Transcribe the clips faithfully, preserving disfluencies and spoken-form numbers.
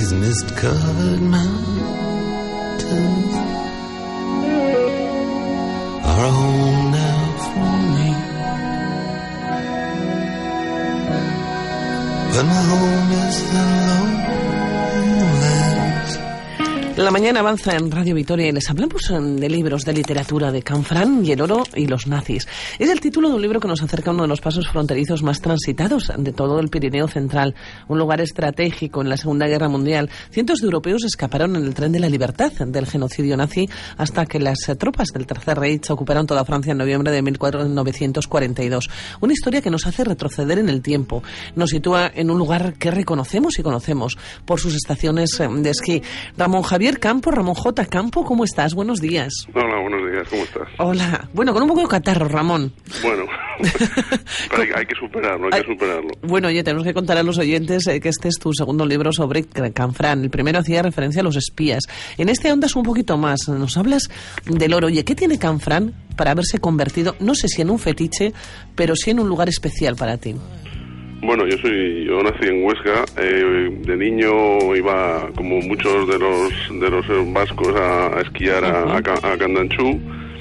these mist-covered mountains are a home now for me. But my home is the lowlands. La mañana avanza en Radio Vitoria y les hablamos de libros de literatura de Canfrán y el oro y los nazis. Es el título de un libro que nos acerca a uno de los pasos fronterizos más transitados de todo el Pirineo Central, un lugar estratégico en la Segunda Guerra Mundial. Cientos de europeos escaparon en el tren de la libertad del genocidio nazi hasta que las tropas del Tercer Reich ocuparon toda Francia en noviembre de mil novecientos cuarenta y dos. Una historia que nos hace retroceder en el tiempo. Nos sitúa en un lugar que reconocemos y conocemos por sus estaciones de esquí. Ramón Javier Campo, Ramón J. Campo, ¿cómo estás? Buenos días. Hola, buenos días, ¿cómo estás? Hola. Bueno, con un poco de catarro, Ramón. Bueno, pero hay, hay que superarlo, hay, hay que superarlo. Bueno, oye, tenemos que contar a los oyentes eh, que este es tu segundo libro sobre Canfrán. El primero hacía referencia a los espías. En este ahondas un poquito más. Nos hablas del oro. Oye, ¿qué tiene Canfrán para haberse convertido, no sé si en un fetiche, pero sí en un lugar especial para ti? Bueno, yo soy, yo nací en Huesca, eh, de niño iba como muchos de los de los vascos a, a esquiar a, a, a Candanchú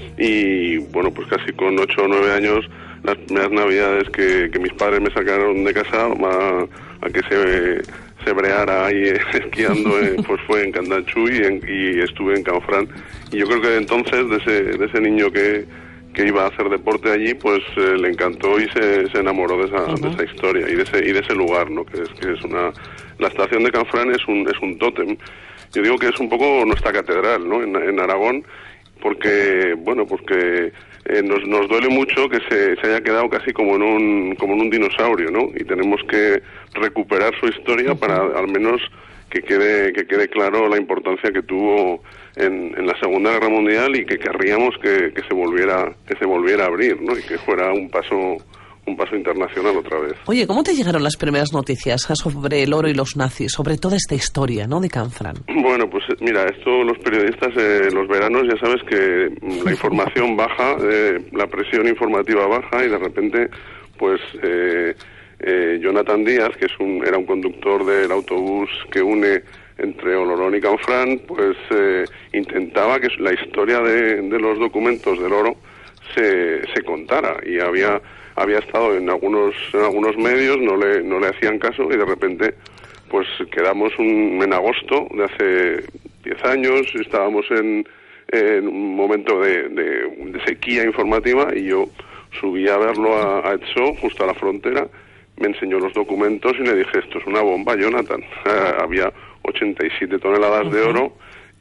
y bueno, pues casi con ocho o nueve años las primeras navidades que, que mis padres me sacaron de casa a, a que se, se breara ahí eh, esquiando, eh, pues fue en Candanchú y, en, y estuve en Canfrán y yo creo que entonces de ese, de ese niño que que iba a hacer deporte allí, pues eh, le encantó y se, se enamoró de esa, uh-huh. de esa historia y de ese y de ese lugar, ¿no? Que es que es una la estación de Canfrán es un es un tótem. Yo digo que es un poco nuestra catedral, ¿no? En, en Aragón, porque bueno, porque eh, nos nos duele mucho que se, se haya quedado casi como en un como en un dinosaurio, ¿no? Y tenemos que recuperar su historia uh-huh. para al menos que quede que quede claro la importancia que tuvo en, en la Segunda Guerra Mundial y que querríamos que, que se volviera que se volviera a abrir, ¿no? Y que fuera un paso un paso internacional otra vez. Oye, ¿cómo te llegaron las primeras noticias sobre el oro y los nazis, sobre toda esta historia, ¿no, de Canfrán? Bueno, pues mira, esto los periodistas eh, los veranos ya sabes que la información baja, eh, la presión informativa baja y de repente pues eh, eh, Jonathan Díaz, que es un era un conductor del autobús que une entre Olorón y Canfrán, pues eh, intentaba que la historia de, de los documentos del oro se, se contara y había había estado en algunos en algunos medios, no le no le hacían caso y de repente pues quedamos un, en agosto de hace diez años, estábamos en, en un momento de, de, de sequía informativa y yo subí a verlo a, a Etxó, justo a la frontera, me enseñó los documentos y le dije, esto es una bomba, Jonathan. Eh, había ochenta y siete toneladas uh-huh. de oro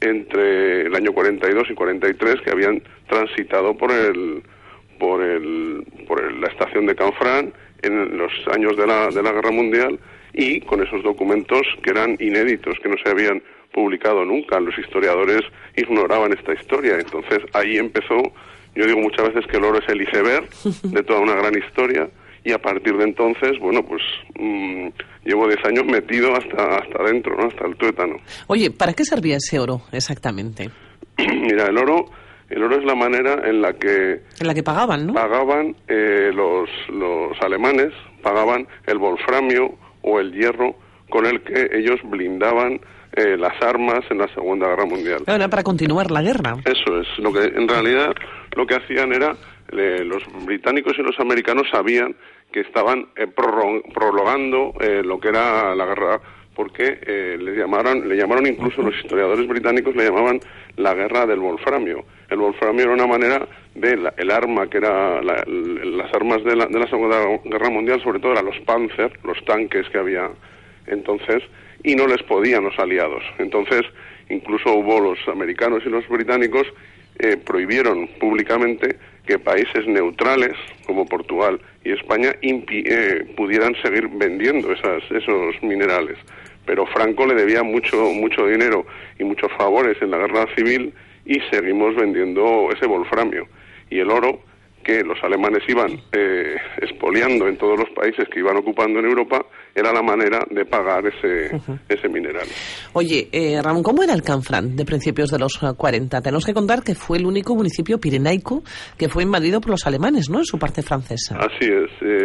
entre el año cuarenta y dos y cuarenta y tres que habían transitado por el por el por el, la estación de Canfrán en los años de la de la Guerra Mundial y con esos documentos que eran inéditos, que no se habían publicado nunca. Los historiadores ignoraban esta historia. Entonces ahí empezó, yo digo muchas veces que el oro es el iceberg de toda una gran historia. Y a partir de entonces, bueno, pues mmm, llevo diez años metido hasta hasta adentro, ¿no? Hasta el tuétano. Oye, ¿para qué servía ese oro exactamente? Mira, el oro el oro es la manera en la que... En la que pagaban, ¿no? Pagaban eh, los, los alemanes, pagaban el wolframio o el hierro con el que ellos blindaban eh, las armas en la Segunda Guerra Mundial. Era para continuar la guerra. Eso es. Lo que en realidad lo que hacían era... Eh, los británicos y los americanos sabían que estaban eh, prorro- prolongando eh, lo que era la guerra, porque eh, le llamaron, le llamaron incluso los historiadores británicos le llamaban la guerra del wolframio. El wolframio era una manera de la, el arma que era la, las armas de la, de la Segunda Guerra Mundial, sobre todo eran los Panzer, los tanques que había entonces, y no les podían los aliados. Entonces, incluso hubo los americanos y los británicos eh, prohibieron públicamente que países neutrales como Portugal y España impi- eh, pudieran seguir vendiendo esas, esos minerales. Pero Franco le debía mucho mucho dinero y muchos favores en la guerra civil y seguimos vendiendo ese wolframio. Y el oro, que los alemanes iban eh, expoliando en todos los países que iban ocupando en Europa, era la manera de pagar ese uh-huh. ese mineral. Oye, eh, Ramón, ¿cómo era el Canfrán de principios de los cuarenta? Tenemos que contar que fue el único municipio pirenaico que fue invadido por los alemanes, ¿no?, en su parte francesa. Así es. Eh,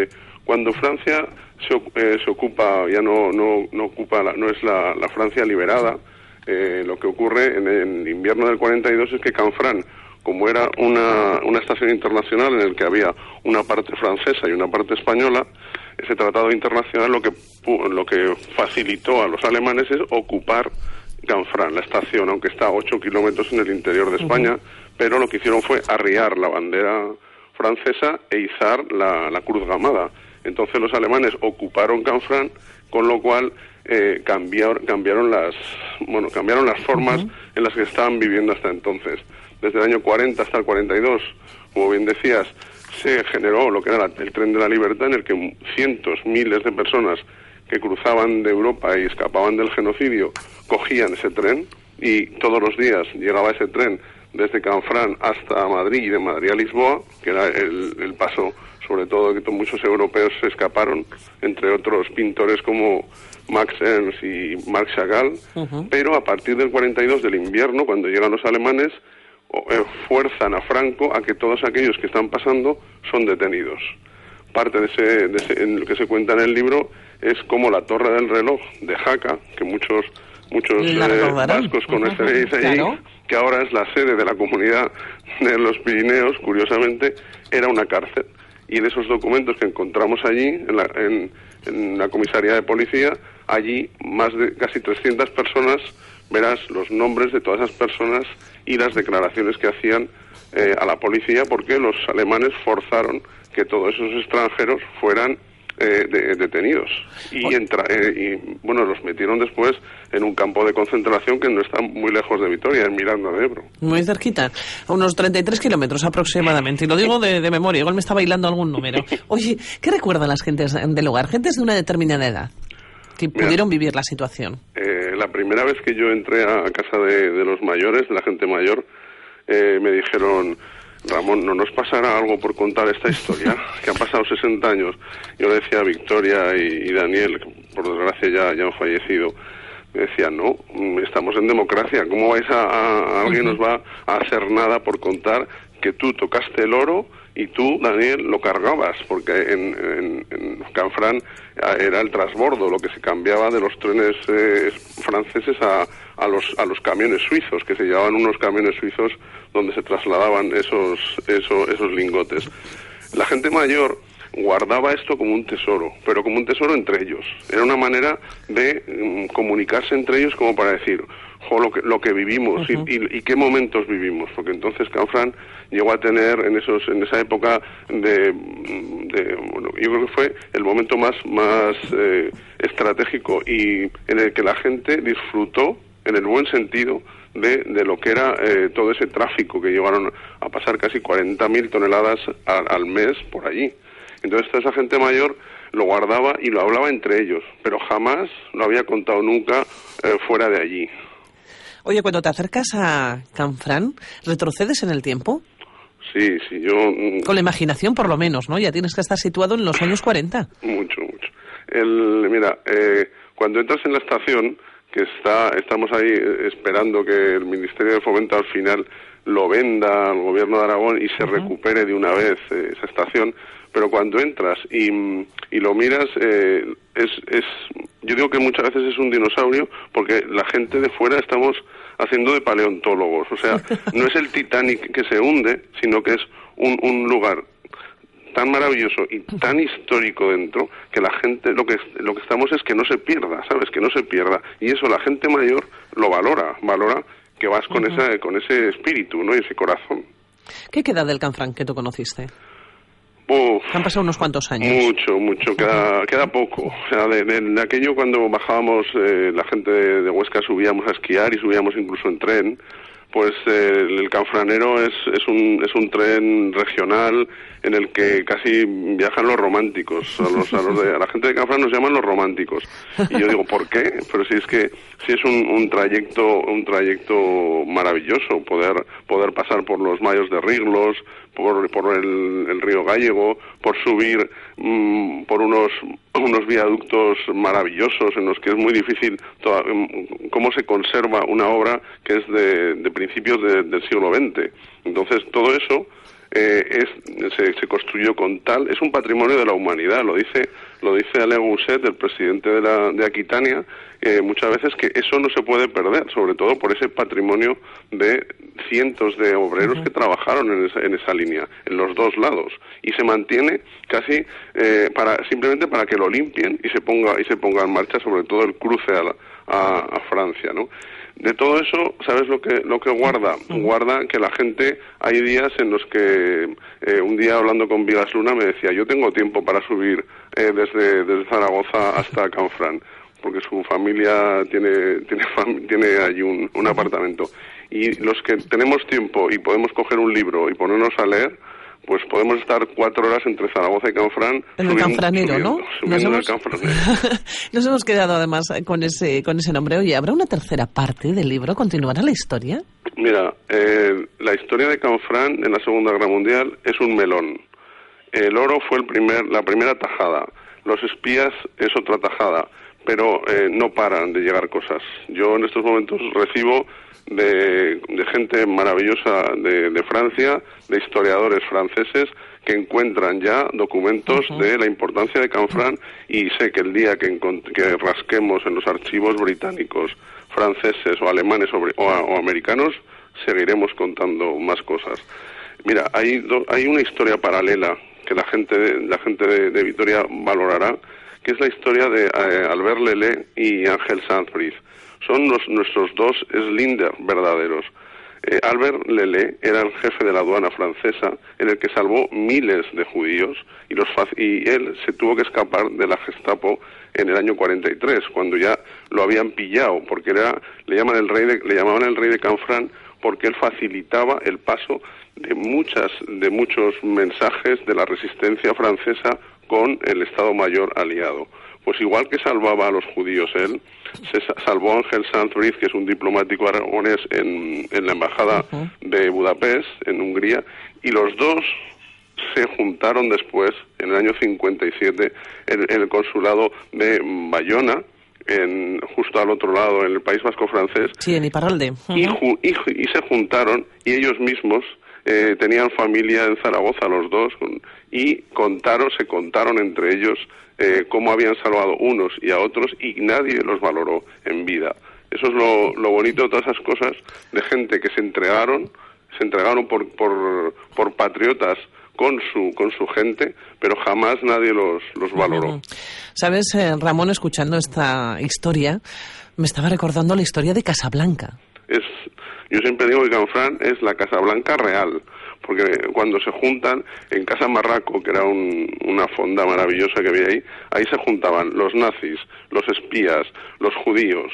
Cuando Francia se, eh, se ocupa, ya no no no ocupa, la, no es la, la Francia liberada, eh, lo que ocurre en el invierno del cuarenta y dos es que Canfranc, como era una, una estación internacional en el que había una parte francesa y una parte española, ese tratado internacional lo que lo que facilitó a los alemanes es ocupar Canfranc, la estación, aunque está a ocho kilómetros en el interior de España, uh-huh. pero lo que hicieron fue arriar la bandera francesa e izar la, la cruz gamada. Entonces los alemanes ocuparon Canfranc, con lo cual eh, cambiaron, cambiaron las bueno cambiaron las formas uh-huh. en las que estaban viviendo hasta entonces. Desde el año cuarenta hasta el cuarenta y dos, como bien decías, se generó lo que era la, el tren de la libertad, en el que cientos, miles de personas que cruzaban de Europa y escapaban del genocidio cogían ese tren, y todos los días llegaba ese tren desde Canfranc hasta Madrid y de Madrid a Lisboa, que era el, el paso sobre todo que muchos europeos se escaparon, entre otros pintores como Max Ernst y Marc Chagall, uh-huh. pero a partir del cuarenta y dos, del invierno, cuando llegan los alemanes, eh, fuerzan a Franco a que todos aquellos que están pasando son detenidos. Parte de ese, de ese en lo que se cuenta en el libro es como la Torre del Reloj de Jaca, que muchos muchos eh, vascos conoceréis uh-huh. allí, claro. que ahora es la sede de la Comunidad de los Pirineos, curiosamente, era una cárcel. Y en esos documentos que encontramos allí, en la, en, en la comisaría de policía, allí más de casi trescientas personas, verás los nombres de todas esas personas y las declaraciones que hacían eh, a la policía, porque los alemanes forzaron que todos esos extranjeros fueran eh, de, detenidos. Y, entra, eh, y bueno, los metieron después en un campo de concentración que no está muy lejos de Vitoria, en Miranda de Ebro. Muy cerquita, a unos treinta y tres kilómetros aproximadamente, y lo digo de, de memoria, igual me está bailando algún número. Oye, ¿qué recuerdan las gentes del lugar, gentes de una determinada edad, que Mira, pudieron vivir la situación? Eh, la primera vez que yo entré a casa de, de los mayores, de la gente mayor, eh, me dijeron: Ramón, ¿no nos pasará algo por contar esta historia? Que han pasado sesenta años. Yo le decía a Victoria y, y Daniel, que por desgracia ya, ya han fallecido, me decían: no, estamos en democracia, ¿cómo vais a, a, a alguien nos va a hacer nada por contar que tú tocaste el oro y tú, Daniel, lo cargabas? Porque en, en, en Canfranc era el transbordo, lo que se cambiaba de los trenes eh, franceses a, a los a los camiones suizos, que se llevaban unos camiones suizos donde se trasladaban esos, esos, esos lingotes. La gente mayor guardaba esto como un tesoro, pero como un tesoro entre ellos. Era una manera de um, comunicarse entre ellos, como para decir: jo, lo que, lo que vivimos uh-huh. y, y, y qué momentos vivimos, porque entonces Canfranc llegó a tener en esos en esa época de, de bueno, yo creo que fue el momento más más eh, estratégico y en el que la gente disfrutó, en el buen sentido, de, de lo que era eh, todo ese tráfico, que llegaron a pasar casi cuarenta mil toneladas a, al mes por allí. Entonces toda esa gente mayor lo guardaba y lo hablaba entre ellos, pero jamás lo había contado nunca eh, fuera de allí. Oye, cuando te acercas a Canfranc, ¿retrocedes en el tiempo? Sí, sí, yo... Con la imaginación, por lo menos, ¿no? Ya tienes que estar situado en los años cuarenta. Mucho, mucho. El, mira, eh, cuando entras en la estación, que está estamos ahí esperando que el Ministerio de Fomento al final lo venda al Gobierno de Aragón y se uh-huh. recupere de una vez eh, esa estación, pero cuando entras y, y lo miras, eh, es, es, yo digo que muchas veces es un dinosaurio, porque la gente de fuera estamos haciendo de paleontólogos. O sea, no es el Titanic que se hunde, sino que es un, un lugar tan maravilloso y tan histórico dentro, que la gente, lo que lo que estamos es que no se pierda, ¿sabes? Que no se pierda. Y eso la gente mayor lo valora, valora que vas con, uh-huh. esa, con ese espíritu, ¿no? Y ese corazón. ¿Qué queda del Canfranc que tú conociste? Uf, Han pasado unos cuantos años. Mucho, mucho, queda, queda poco. O sea, de, de, de aquello cuando bajábamos, eh, la gente de, de Huesca subíamos a esquiar y subíamos incluso en tren, pues eh, el Canfranero es, es, un, es un tren regional en el que casi viajan los románticos. A, los, a, los de, a la gente de Canfranc nos llaman los románticos. Y yo digo, ¿por qué? Pero si es que si es un, un trayecto un trayecto maravilloso, poder poder pasar por los Mayos de Riglos, por, por el, el río Gallego, por subir mmm, por unos unos viaductos maravillosos en los que es muy difícil toda, cómo se conserva una obra que es de, de principios de, del siglo veinte. Entonces todo eso eh, es se, se construyó con tal, es un patrimonio de la humanidad, lo dice lo dice Alain Gousset, el presidente de la de Aquitania, eh, muchas veces que eso no se puede perder, sobre todo por ese patrimonio de cientos de obreros uh-huh. que trabajaron en esa, en esa línea, en los dos lados, y se mantiene casi eh, para simplemente para que lo limpien y se ponga y se ponga en marcha, sobre todo el cruce a, la, a, a Francia, ¿no? De todo eso, ¿sabes lo que lo que guarda? Guarda que la gente, hay días en los que, eh, un día hablando con Vigas Luna me decía, yo tengo tiempo para subir eh, desde, desde Zaragoza hasta Canfranc, porque su familia tiene tiene, fam- tiene allí un, un apartamento. Y los que tenemos tiempo y podemos coger un libro y ponernos a leer, pues podemos estar cuatro horas entre Zaragoza y Canfranc. En el Canfranero, subiendo, ¿no? Subiendo Nos hemos... el Canfranero. Nos hemos quedado además con ese con ese nombre. Oye, ¿habrá una tercera parte del libro? ¿Continuará la historia? Mira, eh, la historia de Canfranc en la Segunda Guerra Mundial es un melón. El oro fue el primer, la primera tajada. Los espías es otra tajada. Pero eh, no paran de llegar cosas. Yo en estos momentos recibo de, de gente maravillosa de, de Francia, de historiadores franceses, que encuentran ya documentos uh-huh. de la importancia de Canfranc, y sé que el día que, encont- que rasquemos en los archivos británicos, franceses o alemanes o, o, o americanos, seguiremos contando más cosas. Mira, hay, do- hay una historia paralela que la gente de, la gente de, de Vitoria valorará, que es la historia de eh, Albert Lelé y Ángel Sanz-Briz. Son los, nuestros dos Slinder verdaderos. Eh, Albert Lelé era el jefe de la aduana francesa, en el que salvó miles de judíos, y, los fac- y él se tuvo que escapar de la Gestapo en el año cuarenta y tres, cuando ya lo habían pillado, porque era, le, llaman el rey de, le llamaban el rey de Canfranc, porque él facilitaba el paso de muchas de muchos mensajes de la resistencia francesa con el Estado Mayor aliado. Pues igual que salvaba a los judíos él, se salvó a Ángel Sanz-Briz, que es un diplomático aragonés en, en la embajada uh-huh. de Budapest, en Hungría, y los dos se juntaron después, en el año cincuenta y siete, en, en el consulado de Bayona, en, justo al otro lado, en el País Vasco francés. Sí, en Iparralde. Uh-huh. y, ju- y, y se juntaron, y ellos mismos eh, tenían familia en Zaragoza, los dos, con, y contaron, se contaron entre ellos eh, cómo habían salvado unos y a otros, y nadie los valoró en vida. Eso es lo, lo bonito de todas esas cosas, de gente que se entregaron, se entregaron por, por, por patriotas con su con su gente, pero jamás nadie los, los valoró. Sabes, eh, Ramón, escuchando esta historia, me estaba recordando la historia de Casablanca. Es, yo siempre digo que Canfranc es la Casablanca real, porque cuando se juntan en Casa Marraco, que era un, una fonda maravillosa que había ahí, ahí se juntaban los nazis, los espías, los judíos,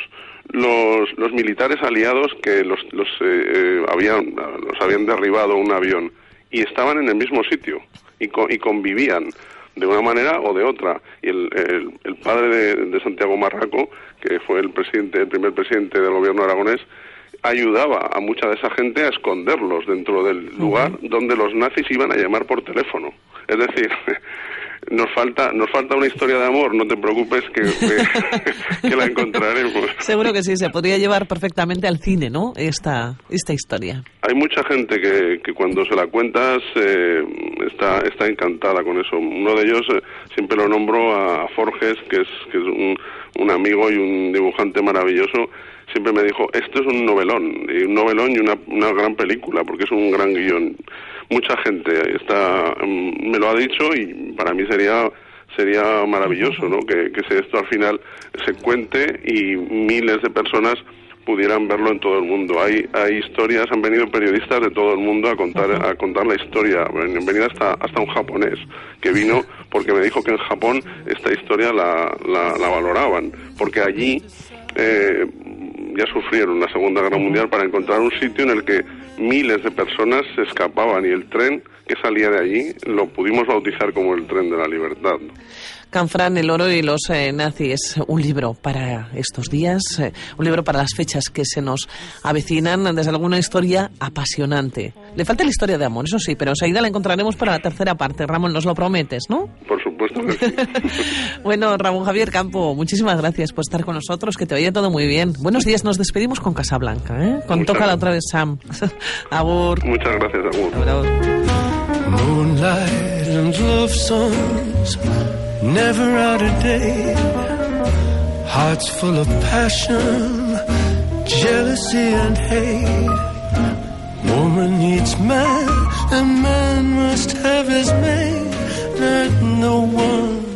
los, los militares aliados que los, los, eh, eh, habían, los habían derribado un avión, y estaban en el mismo sitio y, co- y convivían de una manera o de otra. Y el, el, el padre de, de Santiago Marraco, que fue el presidente, el primer presidente del gobierno aragonés, ayudaba a mucha de esa gente a esconderlos dentro del lugar uh-huh. donde los nazis iban a llamar por teléfono. Es decir, nos falta nos falta una historia de amor, no te preocupes que, que, que la encontraremos. Seguro que sí, se podría llevar perfectamente al cine, ¿no? Esta esta historia. Hay mucha gente que, que cuando se la cuentas eh, está está encantada con eso. Uno de ellos, eh, siempre lo nombro a Forges, que es que es un, un amigo y un dibujante maravilloso. Siempre me dijo, esto es un novelón, y un novelón y una, una gran película, porque es un gran guión. Mucha gente está me lo ha dicho, y para mí sería sería maravilloso, ¿no? Que, que esto al final se cuente y miles de personas pudieran verlo en todo el mundo. Hay hay historias, han venido periodistas de todo el mundo a contar a contar la historia. Han venido hasta hasta un japonés que vino porque me dijo que en Japón esta historia la la, la valoraban, porque allí eh, ya sufrieron la Segunda Guerra Mundial para encontrar un sitio en el que miles de personas se escapaban, y el tren que salía de allí lo pudimos bautizar como el tren de la libertad. Canfranc, el oro y los eh, nazis, un libro para estos días, eh, un libro para las fechas que se nos avecinan, desde alguna historia apasionante. Le falta la historia de amor, eso sí, pero enseguida la encontraremos para la tercera parte. Ramón, nos lo prometes, ¿no? Por supuesto que sí. Bueno, Ramón Javier Campo, muchísimas gracias por estar con nosotros, que te vaya todo muy bien. Buenos días, nos despedimos con Casablanca, ¿eh? Con Tócala otra vez, Sam. Agur. Muchas gracias, Agur. Agur, agur. Moonlight and love songs, never out of date. Hearts full of passion, jealousy and hate. Woman needs man, and man must have his mate. Let no one